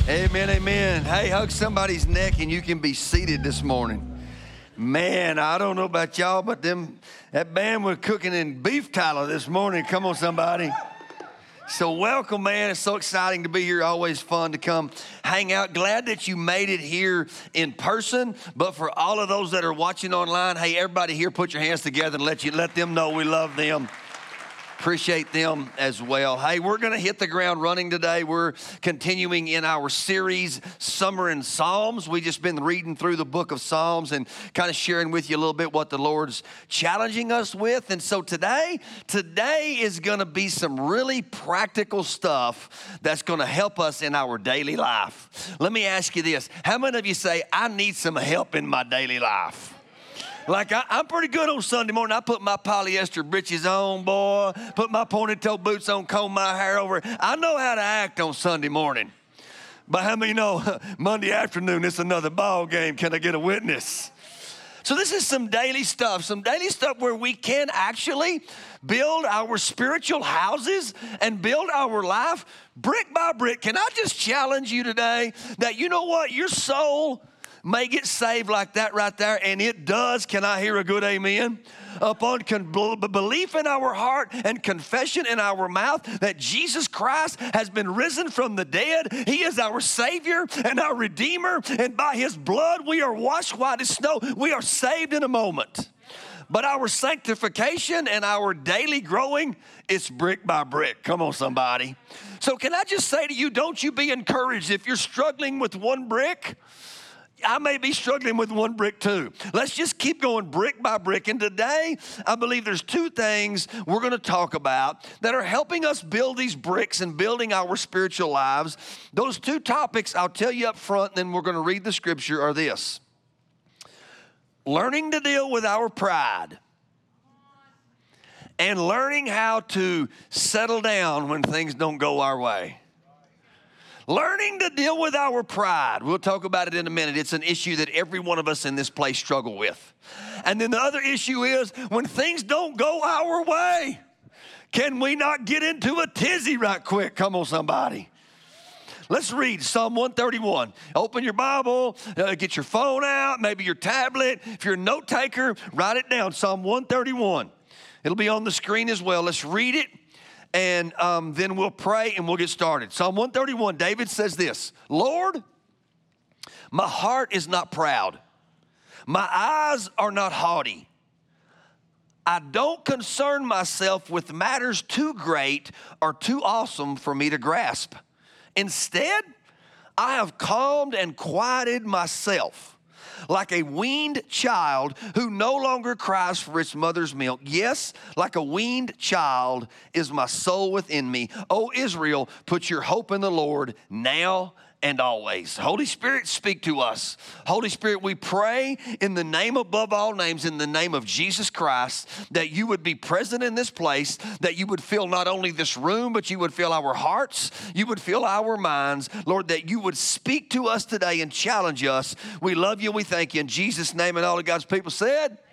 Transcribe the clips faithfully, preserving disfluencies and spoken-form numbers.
Amen, amen. Hey, hug somebody's neck and you can be seated this morning. Man, I don't know about y'all, but them that band was cooking in beef tallow this morning. Come on, somebody. So welcome, man. It's so exciting to be here. Always fun to come hang out. Glad that you made it here in person. But for all of those that are watching online, hey, everybody here, put your hands together and let you let them know we love them. Appreciate them as well. Hey, we're going to hit the ground running today. We're continuing in our series, Summer in Psalms. We've just been reading through the book of Psalms and kind of sharing with you a little bit what the Lord's challenging us with. And so today, today is going to be some really practical stuff that's going to help us in our daily life. Let me ask you this. How many of you say, I need some help in my daily life? Like, I, I'm pretty good on Sunday morning. I put my polyester britches on, boy, put my pointed-toe boots on, comb my hair over. I know how to act on Sunday morning. But how many know Monday afternoon, it's another ball game. Can I get a witness? So this is some daily stuff, some daily stuff where we can actually build our spiritual houses and build our life brick by brick. Can I just challenge you today that, you know what, your soul may get saved like that right there, and it does. Can I hear a good amen? Upon con- belief in our heart and confession in our mouth that Jesus Christ has been risen from the dead. He is our Savior and our Redeemer, and by His blood we are washed white as snow. We are saved in a moment. But our sanctification and our daily growing, it's brick by brick. Come on, somebody. So can I just say to you, don't you be encouraged if you're struggling with one brick. I may be struggling with one brick too. Let's just keep going brick by brick. And today, I believe there's two things we're going to talk about that are helping us build these bricks and building our spiritual lives. Those two topics, I'll tell you up front, and then we're going to read the scripture, are this. Learning to deal with our pride and learning how to settle down when things don't go our way. Learning to deal with our pride. We'll talk about it in a minute. It's an issue that every one of us in this place struggle with. And then the other issue is when things don't go our way, can we not get into a tizzy right quick? Come on, somebody. Let's read Psalm one thirty-one. Open your Bible, uh, get your phone out, maybe your tablet. If you're a note taker, write it down, Psalm one thirty-one. It'll be on the screen as well. Let's read it. And um, then we'll pray and we'll get started. Psalm one thirty-one, David says this, Lord, my heart is not proud. My eyes are not haughty. I don't concern myself with matters too great or too awesome for me to grasp. Instead, I have calmed and quieted myself like a weaned child who no longer cries for its mother's milk. Yes, like a weaned child is my soul within me. O Israel, put your hope in the Lord now and always. Holy Spirit, speak to us. Holy Spirit, we pray in the name above all names, in the name of Jesus Christ, that you would be present in this place, that you would fill not only this room, but you would fill our hearts, you would fill our minds. Lord, that you would speak to us today and challenge us. We love you, we thank you. In Jesus' name, and all of God's people said, amen.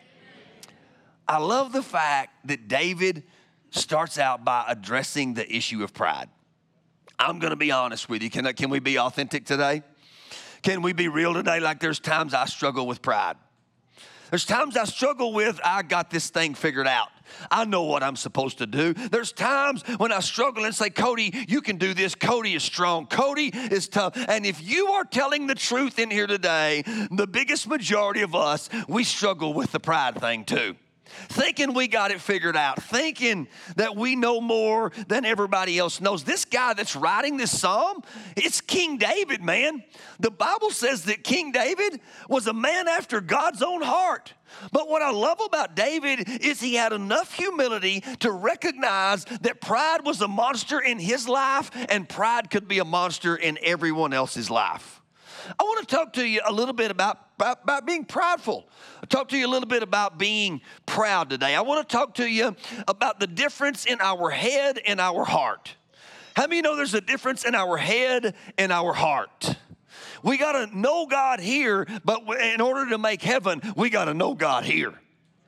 I love the fact that David starts out by addressing the issue of pride. I'm going to be honest with you. Can, can we be authentic today? Can we be real today? Like there's times I struggle with pride. There's times I struggle with, I got this thing figured out. I know what I'm supposed to do. There's times when I struggle and say, Cody, you can do this. Cody is strong. Cody is tough. And if you are telling the truth in here today, the biggest majority of us, we struggle with the pride thing too. Thinking we got it figured out, thinking that we know more than everybody else knows. This guy that's writing this psalm, it's King David, man. The Bible says that King David was a man after God's own heart. But what I love about David is he had enough humility to recognize that pride was a monster in his life and pride could be a monster in everyone else's life. I want to talk to you a little bit about, about, about being prideful. I'll talk to you a little bit about being proud today. I want to talk to you about the difference in our head and our heart. How many of you know there's a difference in our head and our heart? We got to know God here, but in order to make heaven, we got to know God here.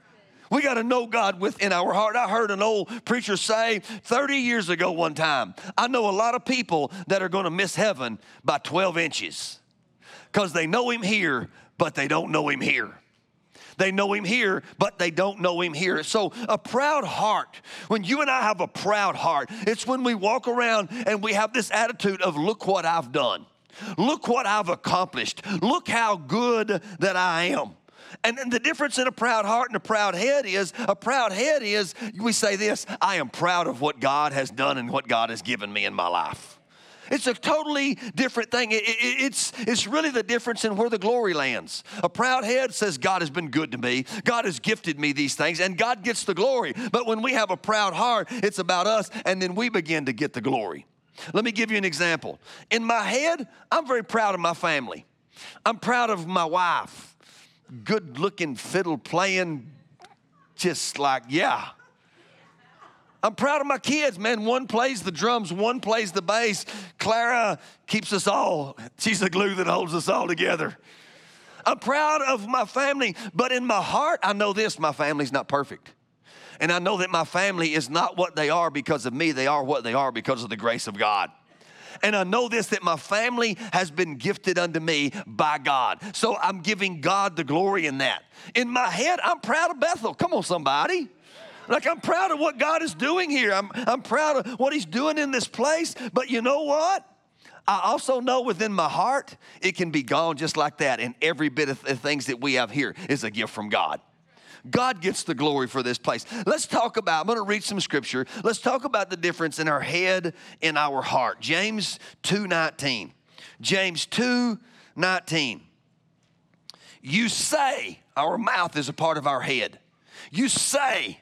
We got to know God within our heart. I heard an old preacher say thirty years ago one time, I know a lot of people that are going to miss heaven by twelve inches because they know him here, but they don't know him here. They know him here, but they don't know him here. So a proud heart, when you and I have a proud heart, it's when we walk around and we have this attitude of, look what I've done. Look what I've accomplished. Look how good that I am. And, and the difference in a proud heart and a proud head is, a proud head is, we say this, I am proud of what God has done and what God has given me in my life. It's a totally different thing. It, it, it's, it's really the difference in where the glory lands. A proud head says, God has been good to me. God has gifted me these things, and God gets the glory. But when we have a proud heart, it's about us, and then we begin to get the glory. Let me give you an example. In my head, I'm very proud of my family. I'm proud of my wife. Good-looking, fiddle-playing, just like, yeah. I'm proud of my kids, man. One plays the drums, one plays the bass. Clara keeps us all. She's the glue that holds us all together. I'm proud of my family, but in my heart, I know this, my family's not perfect. And I know that my family is not what they are because of me. They are what they are because of the grace of God. And I know this, that my family has been gifted unto me by God. So I'm giving God the glory in that. In my head, I'm proud of Bethel. Come on, somebody. Like, I'm proud of what God is doing here. I'm, I'm proud of what he's doing in this place. But you know what? I also know within my heart, it can be gone just like that. And every bit of th- things that we have here is a gift from God. God gets the glory for this place. Let's talk about, I'm going to read some scripture. Let's talk about the difference in our head and our heart. James two nineteen. James two nineteen. You say, our mouth is a part of our head. You say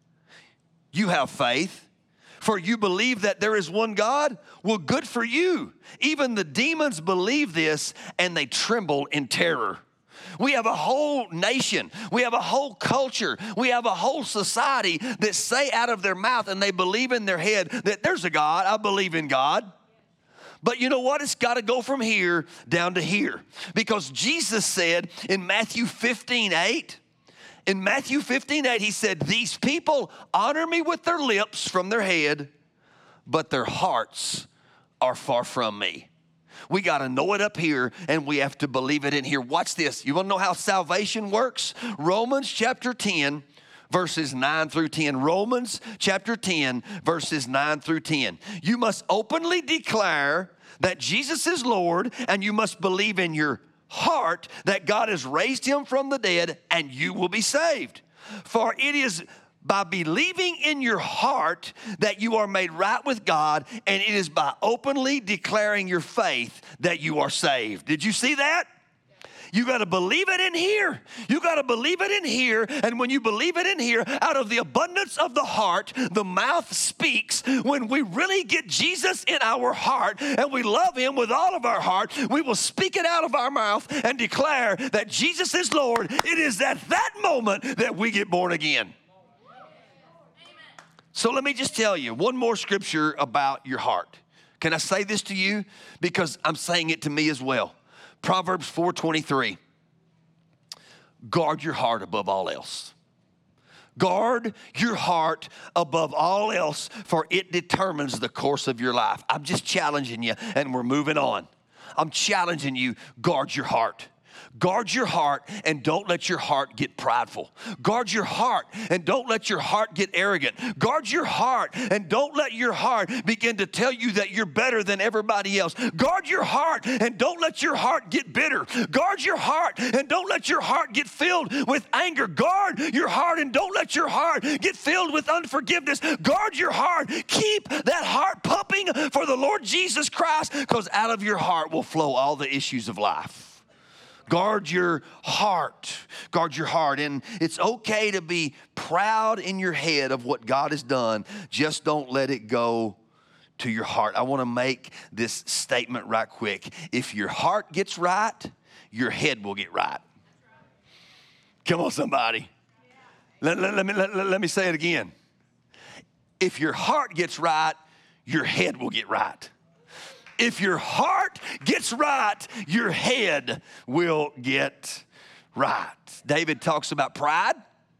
you have faith, for you believe that there is one God. Well, good for you. Even the demons believe this, and they tremble in terror. We have a whole nation. We have a whole culture. We have a whole society that say out of their mouth, and they believe in their head that there's a God. I believe in God. But you know what? It's got to go from here down to here. Because Jesus said in Matthew fifteen eight, in Matthew fifteen eight, he said, these people honor me with their lips from their head, but their hearts are far from me. We got to know it up here, and we have to believe it in here. Watch this. You want to know how salvation works? Romans chapter ten, verses nine through ten. Romans chapter ten, verses nine through ten. You must openly declare that Jesus is Lord, and you must believe in your heart that God has raised him from the dead, and you will be saved. For it is by believing in your heart that you are made right with God, and it is by openly declaring your faith that you are saved. Did you see that? You got to believe it in here. You got to believe it in here. And when you believe it in here, out of the abundance of the heart, the mouth speaks. When we really get Jesus in our heart and we love him with all of our heart, we will speak it out of our mouth and declare that Jesus is Lord. It is at that moment that we get born again. So let me just tell you one more scripture about your heart. Can I say this to you? Because I'm saying it to me as well. Proverbs four twenty-three. Guard your heart above all else. Guard your heart above all else, for it determines the course of your life. I'm just challenging you, and we're moving on. I'm challenging you, guard your heart. Guard your heart and don't let your heart get prideful. Guard your heart and don't let your heart get arrogant. Guard your heart and don't let your heart begin to tell you that you're better than everybody else. Guard your heart and don't let your heart get bitter. Guard your heart and don't let your heart get filled with anger. Guard your heart and don't let your heart get filled with unforgiveness. Guard your heart. Keep that heart pumping for the Lord Jesus Christ, because out of your heart will flow all the issues of life. Guard your heart. Guard your heart. And it's okay to be proud in your head of what God has done. Just don't let it go to your heart. I want to make this statement right quick. If your heart gets right, your head will get right. Come on, somebody. Let, let, let, me, let, let me say it again. If your heart gets right, your head will get right. If your heart gets right, your head will get right. David talks about pride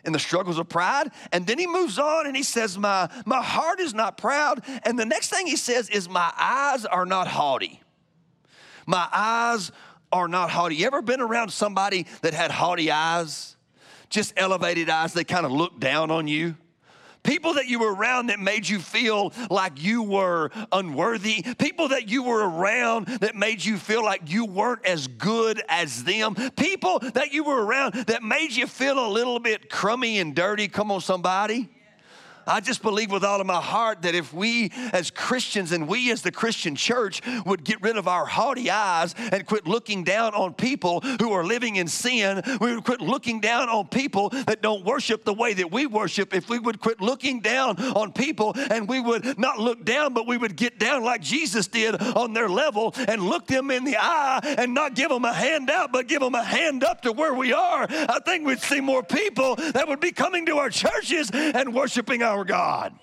in the struggles of pride. And then he moves on and he says, my, my heart is not proud. And the next thing he says is, my eyes are not haughty. My eyes are not haughty. You ever been around somebody that had haughty eyes? Just elevated eyes, they kind of looked down on you. People that you were around that made you feel like you were unworthy. People that you were around that made you feel like you weren't as good as them. People that you were around that made you feel a little bit crummy and dirty. Come on, somebody. I just believe with all of my heart that if we as Christians and we as the Christian church would get rid of our haughty eyes and quit looking down on people who are living in sin, we would quit looking down on people that don't worship the way that we worship. If we would quit looking down on people and we would not look down, but we would get down like Jesus did on their level and look them in the eye and not give them a hand out, but give them a hand up to where we are, I think we'd see more people that would be coming to our churches and worshiping our God.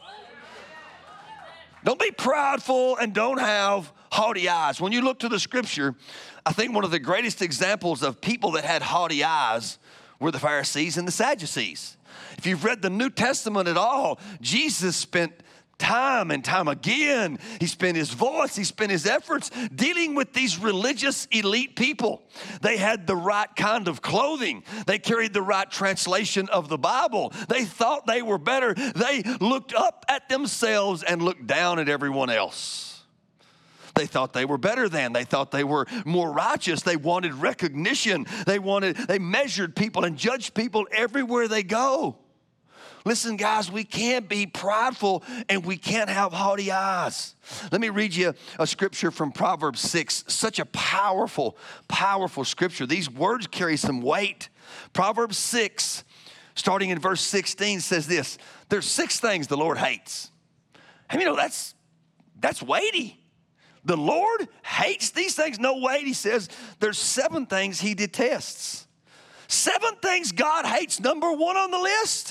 Don't be prideful and don't have haughty eyes. When you look to the scripture, I think one of the greatest examples of people that had haughty eyes were the Pharisees and the Sadducees. If you've read the New Testament at all, Jesus spent time and time again, he spent his voice, he spent his efforts dealing with these religious elite people. They had the right kind of clothing. They carried the right translation of the Bible. They thought they were better. They looked up at themselves and looked down at everyone else. They thought they were better than. They thought they were more righteous. They wanted recognition. They wanted, they measured people and judged people everywhere they go. Listen, guys, we can't be prideful and we can't have haughty eyes. Let me read you a scripture from Proverbs six, such a powerful, powerful scripture. These words carry some weight. Proverbs six, starting in verse sixteen, says this: there's six things the Lord hates. And you know, that's, that's weighty. The Lord hates these things. No, wait, he says there's seven things he detests. Seven things God hates. Number one on the list: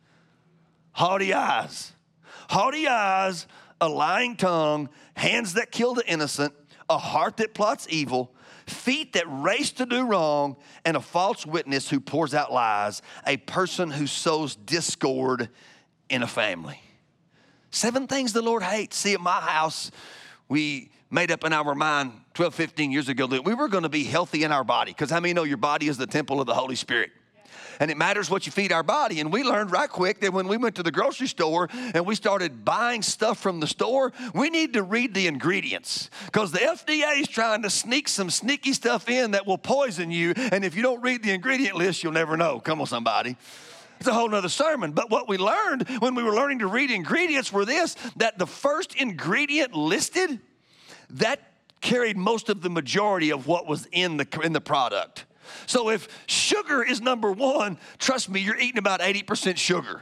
haughty eyes. Haughty eyes, a lying tongue, hands that kill the innocent, a heart that plots evil, feet that race to do wrong, and a false witness who pours out lies, a person who sows discord in a family. Seven things the Lord hates. See, at my house, we made up in our mind twelve, fifteen years ago that we were going to be healthy in our body. Because how many know your body is the temple of the Holy Spirit? And it matters what you feed our body. And we learned right quick that when we went to the grocery store and we started buying stuff from the store, we need to read the ingredients. Because the F D A is trying to sneak some sneaky stuff in that will poison you. And if you don't read the ingredient list, you'll never know. Come on, somebody. It's a whole nother sermon. But what we learned when we were learning to read ingredients were this: that the first ingredient listed, that carried most of the majority of what was in the, in the product. So if sugar is number one, trust me, you're eating about eighty percent sugar.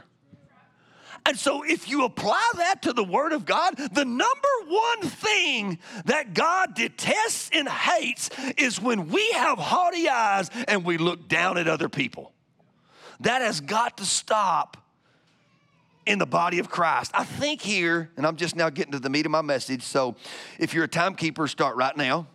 And so if you apply that to the Word of God, the number one thing that God detests and hates is when we have haughty eyes and we look down at other people. That has got to stop in the body of Christ. I think here, and I'm just now getting to the meat of my message, so if you're a timekeeper, start right now.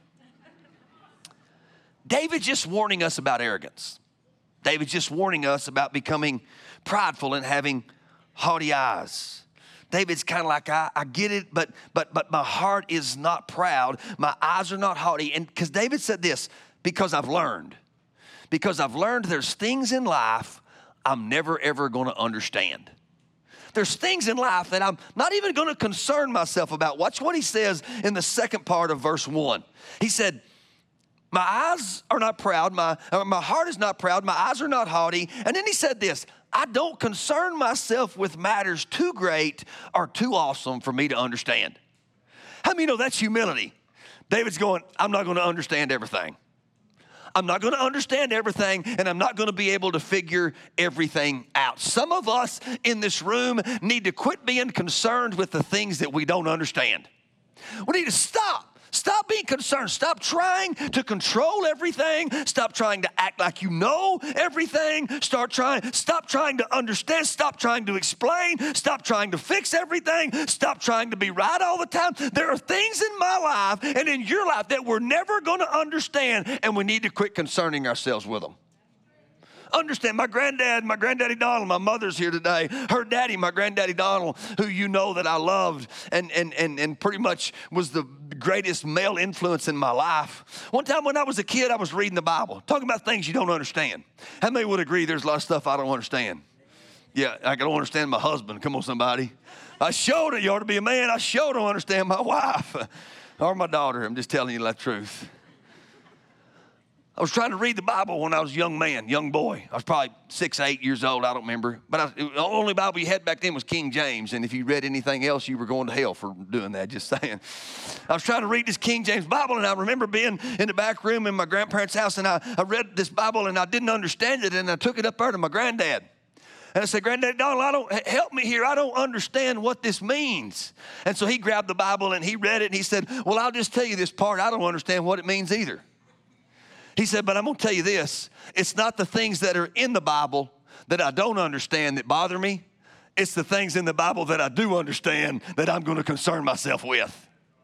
David's just warning us about arrogance. David's just warning us about becoming prideful and having haughty eyes. David's kind of like, I, I get it, but but but my heart is not proud. My eyes are not haughty. And because David said this, because I've learned. Because I've learned there's things in life I'm never, ever going to understand. There's things in life that I'm not even going to concern myself about. Watch what he says in the second part of verse one. He said, my eyes are not proud, my, my heart is not proud, my eyes are not haughty. And then he said this: I don't concern myself with matters too great or too awesome for me to understand. How many know that's humility? David's going, I'm not going to understand everything. I'm not going to understand everything, and I'm not going to be able to figure everything out. Some of us in this room need to quit being concerned with the things that we don't understand. We need to stop. Stop being concerned. Stop trying to control everything. Stop trying to act like you know everything. Start trying, stop trying to understand. Stop trying to explain. Stop trying to fix everything. Stop trying to be right all the time. There are things in my life and in your life that we're never going to understand, and we need to quit concerning ourselves with them. understand. My granddad, my granddaddy Donald, my mother's here today. Her daddy, my granddaddy Donald, who you know that I loved and, and, and, and pretty much was the greatest male influence in my life. One time when I was a kid, I was reading the Bible, talking about things you don't understand. How many would agree there's a lot of stuff I don't understand? Yeah, I don't understand my husband. Come on, somebody. I sure you ought to be a man. I sure don't understand my wife or my daughter. I'm just telling you the truth. I was trying to read the Bible when I was a young man, young boy. I was probably six, eight years old. I don't remember. But I, the only Bible you had back then was King James. And if you read anything else, you were going to hell for doing that, just saying. I was trying to read this King James Bible, and I remember being in the back room in my grandparents' house, and I, I read this Bible, and I didn't understand it, and I took it up there to my granddad. And I said, Granddad Donald, I don't, help me here. I don't understand what this means. And so he grabbed the Bible, and he read it, and he said, well, I'll just tell you this part. I don't understand what it means either. He said, but I'm going to tell you this. It's not the things that are in the Bible that I don't understand that bother me. It's the things in the Bible that I do understand that I'm going to concern myself with.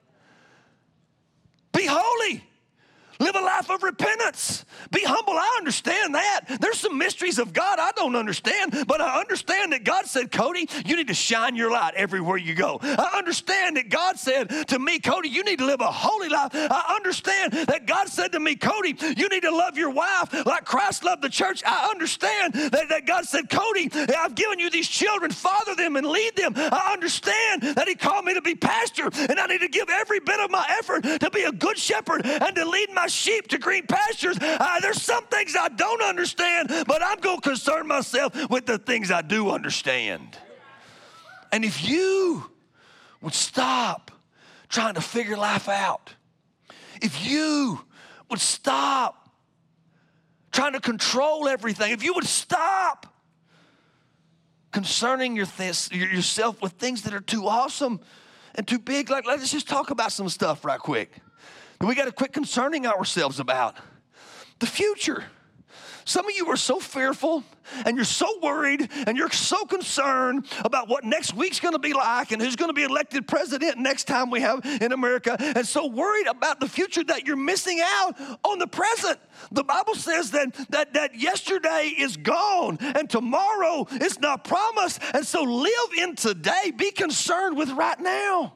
Be holy. Live a life of repentance. Be humble. I understand that. There's some mysteries of God I don't understand, but I understand that God said, Cody, you need to shine your light everywhere you go. I understand that God said to me, Cody, you need to live a holy life. I understand that God said to me, Cody, you need to love your wife like Christ loved the church. I understand that, that God said, Cody, I've given you these children. Father them and lead them. I understand that he called me to be pastor, and I need to give every bit of my effort to be a good shepherd and to lead my sheep to green pastures. Uh, there's some things I don't understand, but I'm going to concern myself with the things I do understand. And if you would stop trying to figure life out, if you would stop trying to control everything, if you would stop concerning your th- yourself with things that are too awesome and too big, like let's just talk about some stuff right quick. We got to quit concerning ourselves about the future. Some of you are so fearful and you're so worried and you're so concerned about what next week's going to be like and who's going to be elected president next time we have in America, and so worried about the future that you're missing out on the present. The Bible says that, that, that yesterday is gone and tomorrow is not promised, and so live in today. Be concerned with right now.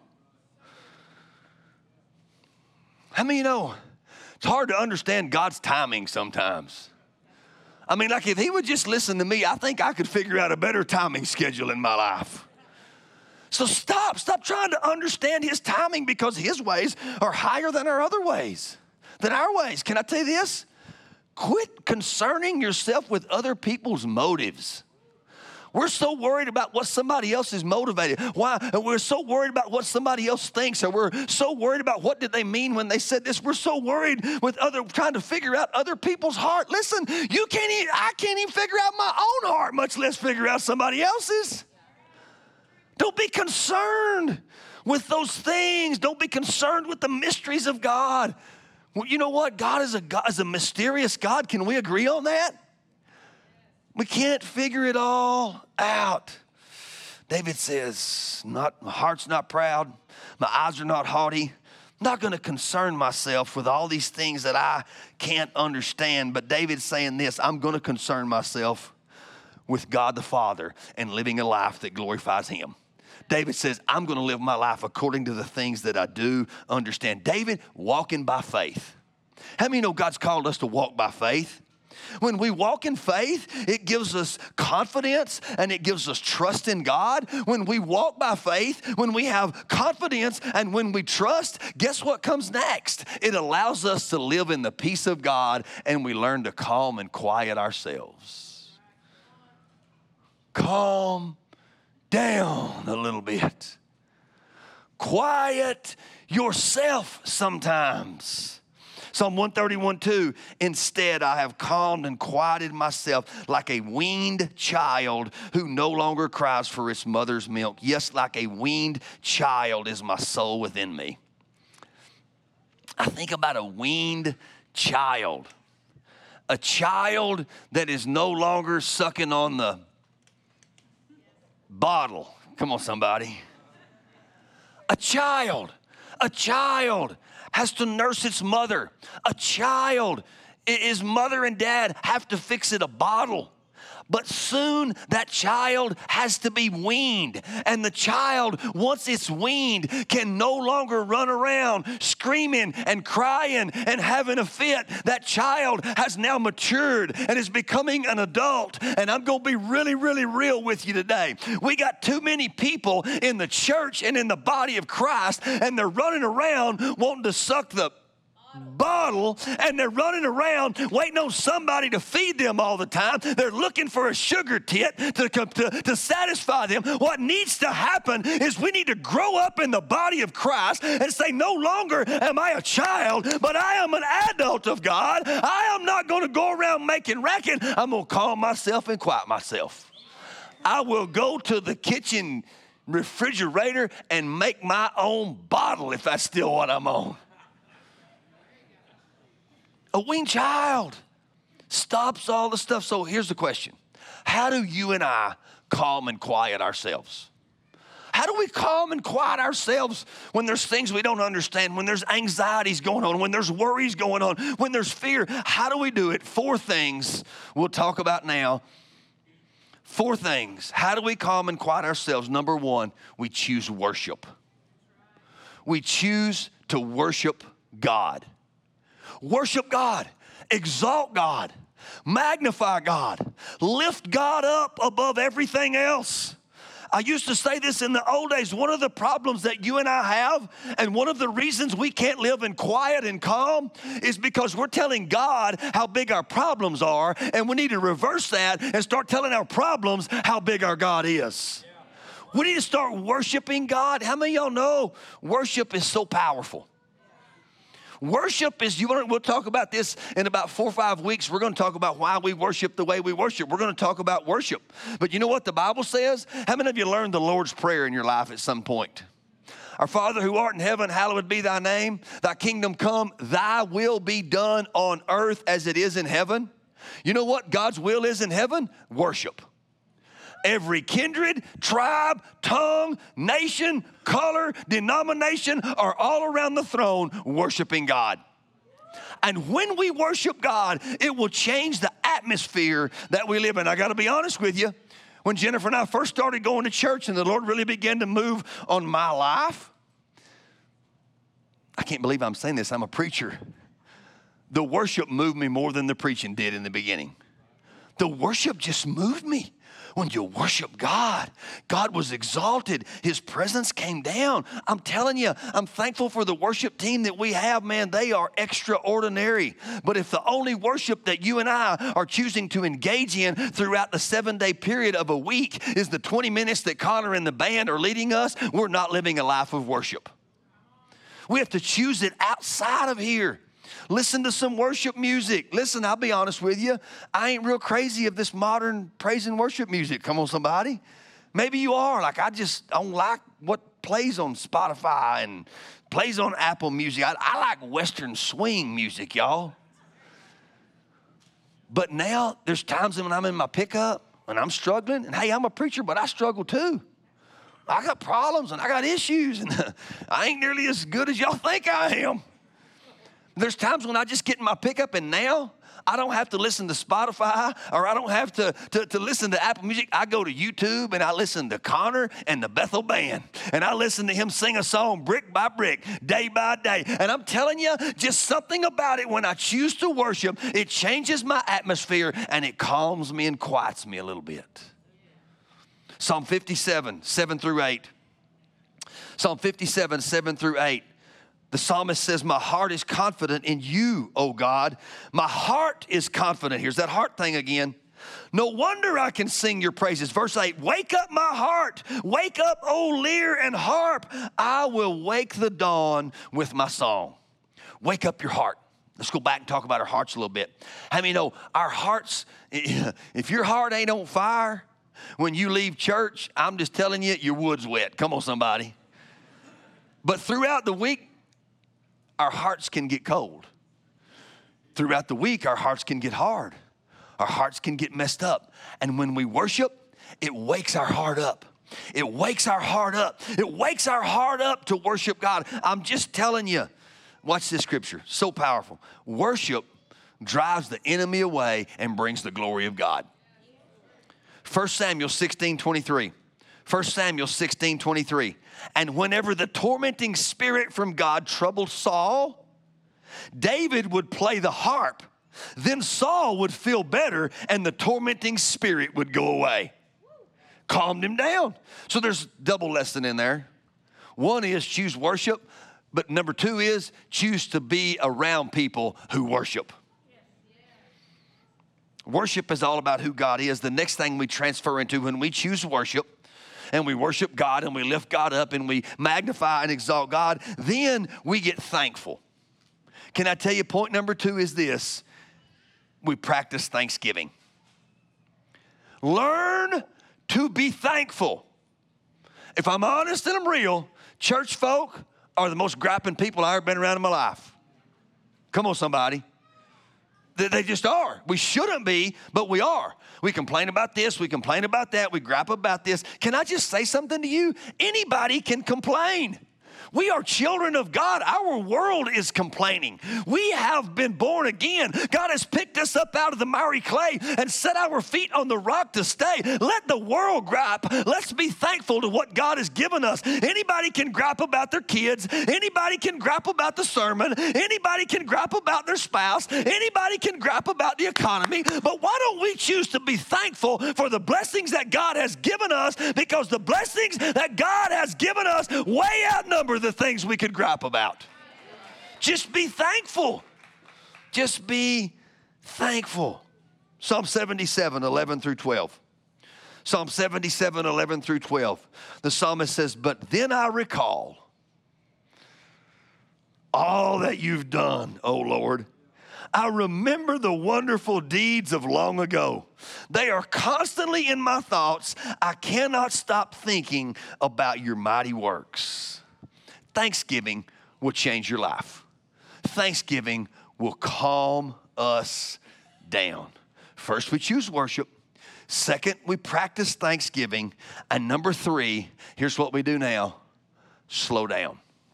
How many of you know it's hard to understand God's timing sometimes? I mean, like if he would just listen to me, I think I could figure out a better timing schedule in my life. So stop, stop trying to understand his timing, because his ways are higher than our other ways, than our ways. Can I tell you this? Quit concerning yourself with other people's motives. We're so worried about what somebody else is motivated. Why? We're so worried about what somebody else thinks, or we're so worried about what did they mean when they said this. We're so worried with other, trying to figure out other people's heart. Listen, you can't even, I can't even figure out my own heart, much less figure out somebody else's. Don't be concerned with those things. Don't be concerned with the mysteries of God. Well, you know what? God is a God, is a mysterious God. Can we agree on that? We can't figure it all out. David says, "Not my heart's not proud, my eyes are not haughty. I'm not going to concern myself with all these things that I can't understand." But David's saying this, I'm going to concern myself with God the Father and living a life that glorifies him. David says, I'm going to live my life according to the things that I do understand. David, walking by faith. How many know God's called us to walk by faith? When we walk in faith, it gives us confidence and it gives us trust in God. When we walk by faith, when we have confidence and when we trust, guess what comes next? It allows us to live in the peace of God, and we learn to calm and quiet ourselves. Calm down a little bit. Quiet yourself sometimes. Psalm one thirty-one two, instead I have calmed and quieted myself like a weaned child who no longer cries for its mother's milk. Yes, like a weaned child is my soul within me. I think about a weaned child. A child that is no longer sucking on the bottle. Come on, somebody. A child. A child has to nurse its mother. A child is mother and dad have to fix it a bottle. But soon that child has to be weaned. And the child, once it's weaned, can no longer run around screaming and crying and having a fit. That child has now matured and is becoming an adult. And I'm going to be really, really real with you today. We got too many people in the church and in the body of Christ, and they're running around wanting to suck the bottle, and they're running around waiting on somebody to feed them all the time. They're looking for a sugar tit to, to, to satisfy them. What needs to happen is we need to grow up in the body of Christ and say, no longer am I a child, but I am an adult of God. I am not going to go around making racket. I'm going to calm myself and quiet myself. I will go to the kitchen refrigerator and make my own bottle if that's still what I'm on. A weaned child stops all the stuff. So here's the question. How do you and I calm and quiet ourselves? How do we calm and quiet ourselves when there's things we don't understand, when there's anxieties going on, when there's worries going on, when there's fear? How do we do it? Four things we'll talk about now. Four things. How do we calm and quiet ourselves? Number one, we choose worship. We choose to worship God. Worship God, exalt God, magnify God, lift God up above everything else. I used to say this in the old days. One of the problems that you and I have, and one of the reasons we can't live in quiet and calm, is because we're telling God how big our problems are, and we need to reverse that and start telling our problems how big our God is. We need to start worshiping God. How many of y'all know worship is so powerful? Worship is, you want, we'll talk about this in about four or five weeks. We're going to talk about why we worship the way we worship. We're going to talk about worship. But you know what the Bible says? How many of you learned the Lord's Prayer in your life at some point? Our Father who art in heaven, hallowed be thy name. Thy kingdom come, thy will be done on earth as it is in heaven. You know what God's will is in heaven? Worship. Every kindred, tribe, tongue, nation, color, denomination are all around the throne worshiping God. And when we worship God, it will change the atmosphere that we live in. I got to be honest with you. When Jennifer and I first started going to church and the Lord really began to move on my life, I can't believe I'm saying this. I'm a preacher. The worship moved me more than the preaching did in the beginning. The worship just moved me. When you worship God, God was exalted. His presence came down. I'm telling you, I'm thankful for the worship team that we have. Man, they are extraordinary. But if the only worship that you and I are choosing to engage in throughout the seven-day period of a week is the twenty minutes that Connor and the band are leading us, we're not living a life of worship. We have to choose it outside of here. Listen to some worship music. Listen, I'll be honest with you. I ain't real crazy of this modern praise and worship music. Come on, somebody. Maybe you are. Like, I just don't like what plays on Spotify and plays on Apple Music. I, I like Western swing music, y'all. But now there's times when I'm in my pickup and I'm struggling. And, hey, I'm a preacher, but I struggle too. I got problems and I got issues. And I ain't nearly as good as y'all think I am. There's times when I just get in my pickup and now I don't have to listen to Spotify or I don't have to, to, to listen to Apple Music. I go to YouTube and I listen to Connor and the Bethel Band. And I listen to him sing a song brick by brick, day by day. And I'm telling you, just something about it when I choose to worship, it changes my atmosphere and it calms me and quiets me a little bit. Psalm fifty-seven, seven through eight. Psalm fifty-seven, seven through eight. The psalmist says, my heart is confident in you, O God. My heart is confident. Here's that heart thing again. No wonder I can sing your praises. Verse eight, wake up my heart. Wake up, O lyre and harp. I will wake the dawn with my song. Wake up your heart. Let's go back and talk about our hearts a little bit. How many know our hearts, if your heart ain't on fire, when you leave church, I'm just telling you, your wood's wet. Come on, somebody. But throughout the week, our hearts can get cold. Throughout the week, our hearts can get hard. Our hearts can get messed up. And when we worship, it wakes our heart up. It wakes our heart up. It wakes our heart up to worship God. I'm just telling you, watch this scripture. So powerful. Worship drives the enemy away and brings the glory of God. First Samuel sixteen twenty-three. First Samuel sixteen twenty-three. And whenever the tormenting spirit from God troubled Saul, David would play the harp. Then Saul would feel better and the tormenting spirit would go away. Calmed him down. So there's double lesson in there. One is choose worship, but number two is choose to be around people who worship. Worship is all about who God is. The next thing we transfer into when we choose worship and we worship God and we lift God up and we magnify and exalt God, then we get thankful. Can I tell you, point number two is this: we practice thanksgiving. Learn to be thankful. If I'm honest and I'm real, church folk are the most griping people I've ever been around in my life. Come on, somebody. They just are. We shouldn't be, but we are. We complain about this, we complain about that, we gripe about this. Can I just say something to you? Anybody can complain. We are children of God. Our world is complaining. We have been born again. God has picked us up out of the miry clay and set our feet on the rock to stay. Let the world gripe. Let's be thankful to what God has given us. Anybody can gripe about their kids. Anybody can gripe about the sermon. Anybody can gripe about their spouse. Anybody can gripe about the economy. But why don't we choose to be thankful for the blessings that God has given us? Because the blessings that God has given us way outnumber the things we could gripe about. Just be thankful. Just be thankful. Psalm seventy-seven, eleven through twelve. Psalm seventy-seven, eleven through twelve. The psalmist says, but then I recall all that you've done, O Lord. I remember the wonderful deeds of long ago. They are constantly in my thoughts. I cannot stop thinking about your mighty works. Thanksgiving will change your life. Thanksgiving will calm us down. First, we choose worship. Second, we practice thanksgiving. And number three, here's what we do now. Slow down.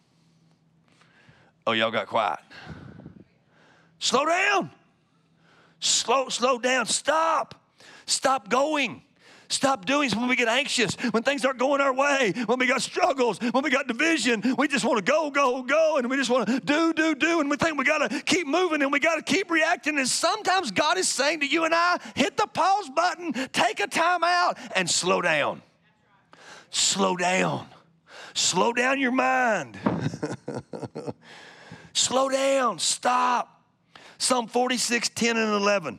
Oh, y'all got quiet. Slow down. Slow, slow down. Stop. Stop going. Stop doing it when we get anxious, when things aren't going our way, when we got struggles, when we got division. We just want to go, go, go, and we just want to do, do, do, and we think we got to keep moving and we got to keep reacting. And sometimes God is saying to you and I, hit the pause button, take a time out, and slow down. Slow down. Slow down your mind. Slow down. Stop. Psalm forty-six, ten and eleven.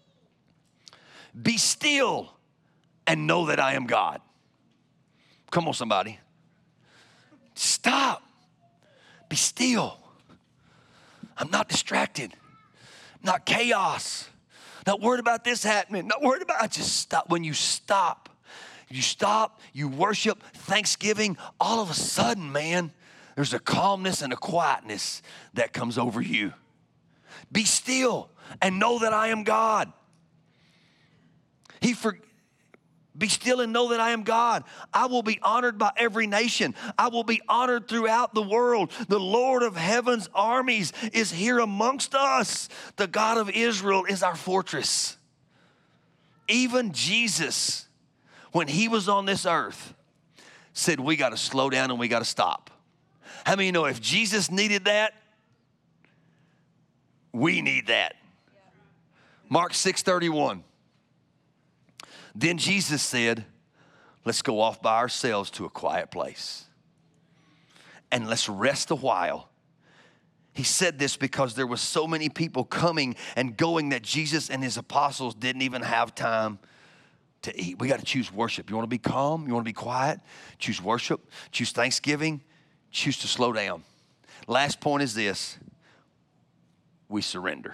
Be still and know that I am God. Come on, somebody. Stop. Be still. I'm not distracted. Not chaos. Not worried about this happening. Not worried about, I just stop. When you stop, you stop, you worship, thanksgiving, all of a sudden, man, there's a calmness and a quietness that comes over you. Be still and know that I am God. He for, Be still and know that I am God. I will be honored by every nation. I will be honored throughout the world. The Lord of heaven's armies is here amongst us. The God of Israel is our fortress. Even Jesus, when he was on this earth, said we got to slow down and we got to stop. How many know if Jesus needed that, we need that? Mark six thirty-one. Then Jesus said, let's go off by ourselves to a quiet place and let's rest a while. He said this because there was so many people coming and going that Jesus and his apostles didn't even have time to eat. We got to choose worship. You want to be calm? You want to be quiet? Choose worship. Choose thanksgiving. Choose to slow down. Last point is this. We surrender.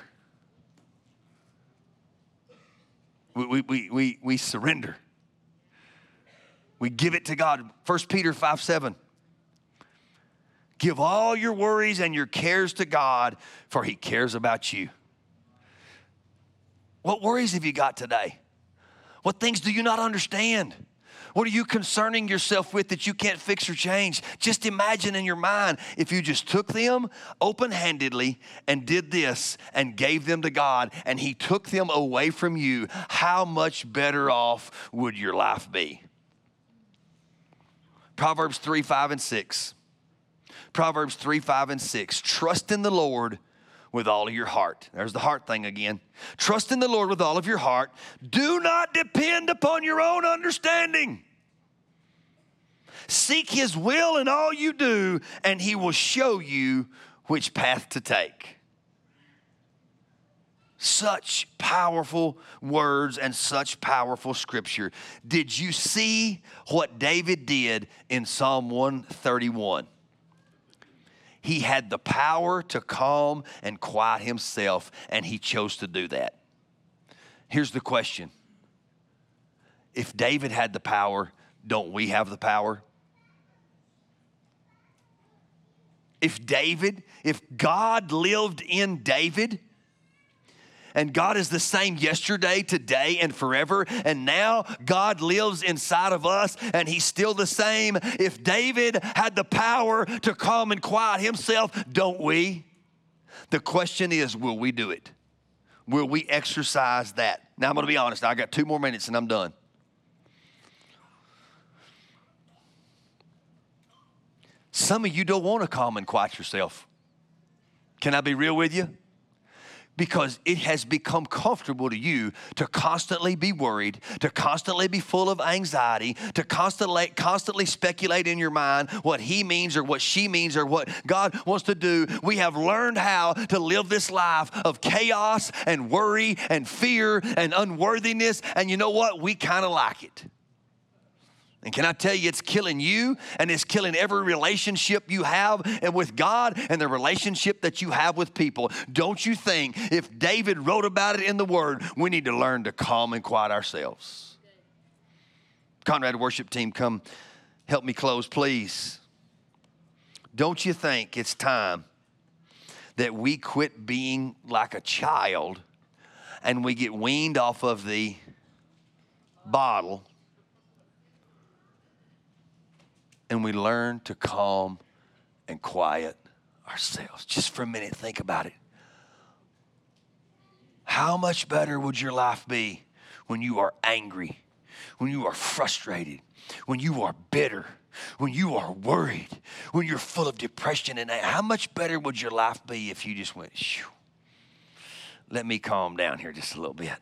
We, we, we, we surrender. We give it to God. First Peter five seven. Give all your worries and your cares to God, for he cares about you. What worries have you got today? What things do you not understand? What are you concerning yourself with that you can't fix or change? Just imagine in your mind if you just took them open-handedly and did this and gave them to God and he took them away from you, how much better off would your life be? Proverbs three, five, and six. Proverbs three, five, and six. Trust in the Lord with all of your heart. There's the heart thing again. Trust in the Lord with all of your heart. Do not depend upon your own understanding. Seek his will in all you do, and he will show you which path to take. Such powerful words and such powerful scripture. Did you see what David did in Psalm one thirty-one? He had the power to calm and quiet himself, and he chose to do that. Here's the question. If David had the power, don't we have the power? If David, if God lived in David, and God is the same yesterday, today, and forever. And now God lives inside of us, and he's still the same. If David had the power to calm and quiet himself, don't we? The question is, will we do it? Will we exercise that? Now, I'm going to be honest. I got two more minutes, and I'm done. Some of you don't want to calm and quiet yourself. Can I be real with you? Because it has become comfortable to you to constantly be worried, to constantly be full of anxiety, to constantly, constantly speculate in your mind what he means or what she means or what God wants to do. We have learned how to live this life of chaos and worry and fear and unworthiness. And you know what? We kind of like it. And can I tell you, it's killing you, and it's killing every relationship you have and with God and the relationship that you have with people. Don't you think if David wrote about it in the Word, we need to learn to calm and quiet ourselves? Conrad worship team, come help me close, please. Don't you think it's time that we quit being like a child and we get weaned off of the bottle and we learn to calm and quiet ourselves? Just for a minute, think about it. How much better would your life be when you are angry, when you are frustrated, when you are bitter, when you are worried, when you're full of depression and anger? How much better would your life be if you just went, shoo, let me calm down here just a little bit?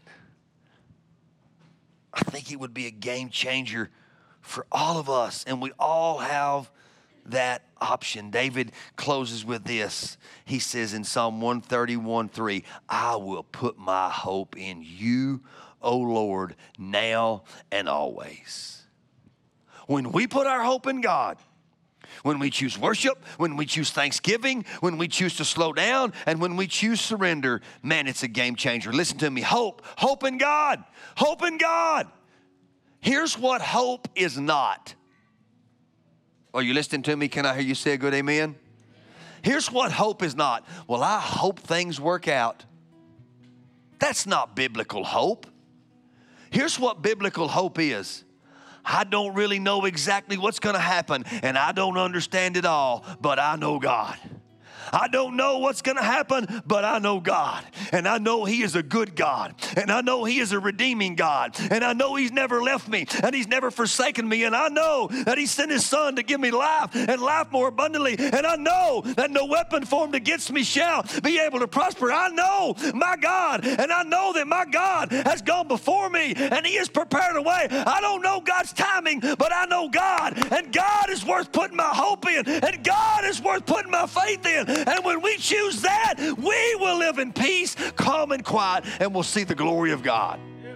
I think it would be a game changer for all of us, and we all have that option. David closes with this. He says in Psalm one thirty-one, three, I will put my hope in you, O Lord, now and always. When we put our hope in God, when we choose worship, when we choose thanksgiving, when we choose to slow down, and when we choose surrender, man, it's a game changer. Listen to me. Hope, hope in God, hope in God. Here's what hope is not. Are you listening to me? Can I hear you say a good amen? Here's what hope is not. Well, I hope things work out. That's not biblical hope. Here's what biblical hope is. I don't really know exactly what's going to happen, and I don't understand it all, but I know God. I don't know what's going to happen, but I know God. And I know He is a good God. And I know He is a redeeming God. And I know He's never left me, and He's never forsaken me. And I know that He sent His Son to give me life and life more abundantly. And I know that no weapon formed against me shall be able to prosper. I know my God, and I know that my God has gone before me, and He has prepared a way. I don't know God's timing, but I know God. And God is worth putting my hope in. And God is worth putting my faith in. And when we choose that, we will live in peace, calm and quiet, and we'll see the glory of God.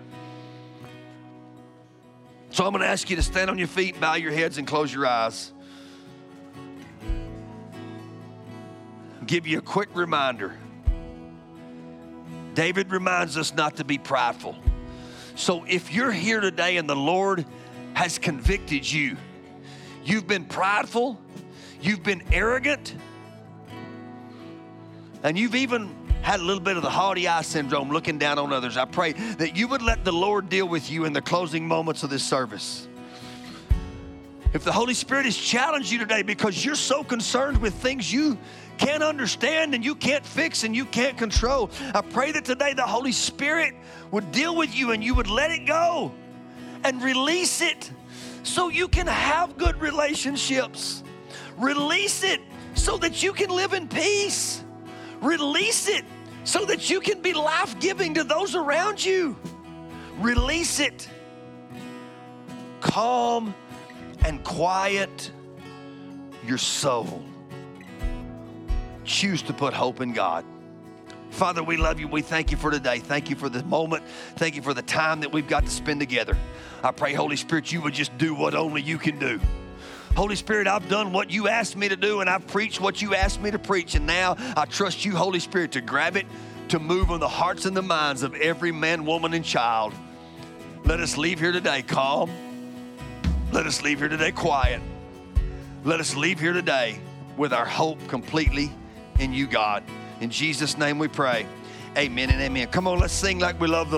So I'm going to ask you to stand on your feet, bow your heads, and close your eyes. Give you a quick reminder. David reminds us not to be prideful. So if you're here today and the Lord has convicted you, you've been prideful, you've been arrogant, and you've even had a little bit of the haughty eye syndrome, looking down on others, I pray that you would let the Lord deal with you in the closing moments of this service. If the Holy Spirit has challenged you today because you're so concerned with things you can't understand and you can't fix and you can't control, I pray that today the Holy Spirit would deal with you and you would let it go and release it so you can have good relationships. Release it so that you can live in peace. Release it so that you can be life-giving to those around you. Release it. Calm and quiet your soul. Choose to put hope in God. Father, we love you. We thank you for today. Thank you for this moment. Thank you for the time that we've got to spend together. I pray, Holy Spirit, you would just do what only you can do. Holy Spirit, I've done what you asked me to do, and I've preached what you asked me to preach, and now I trust you, Holy Spirit, to grab it, to move on the hearts and the minds of every man, woman, and child. Let us leave here today calm. Let us leave here today quiet. Let us leave here today with our hope completely in you, God. In Jesus' name we pray. Amen and amen. Come on, let's sing like we love the